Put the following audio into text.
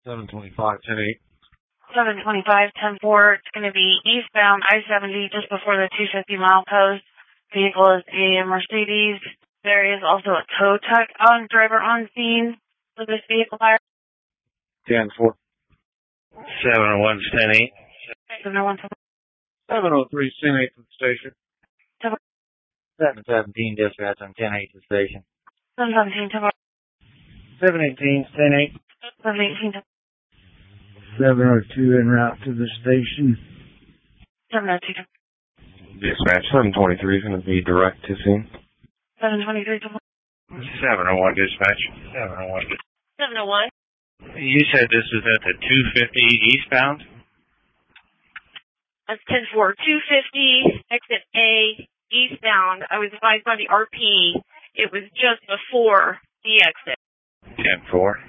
725, 10-8. 725, 10-4. It's going to be eastbound I-70 just before the 250 mile post. Vehicle is a Mercedes. There is also a tow truck driver on scene for this vehicle fire. 10-4. 701, 10-8. 701, 703, 10-8 to the station. 717 dispatch on 10-8 to the station. 717, 10-4. 718, 10-8. 718, 702 en route to the station. 702, Dispatch 723 is going to be direct to scene. 723, 701, dispatch. 701. 701. You said this is at the 250 eastbound? That's 10-4. 250, exit A, eastbound. I was advised by the RP. It was just before the exit. 10-4.